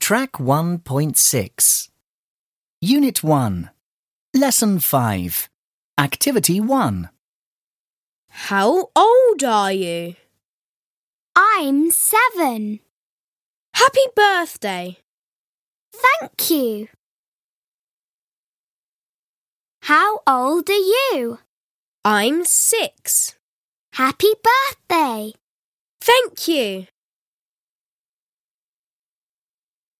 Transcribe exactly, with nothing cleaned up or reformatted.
Track one point six. Unit one. Lesson five. Activity one. How old are you? I'm seven. Happy birthday! Thank you. How old are you? I'm six. Happy birthday! Thank you.